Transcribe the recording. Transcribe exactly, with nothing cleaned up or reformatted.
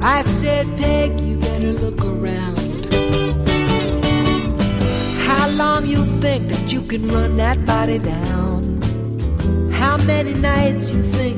I said, Peg, you better look around. How long you think that you can run that body down? How many nights you think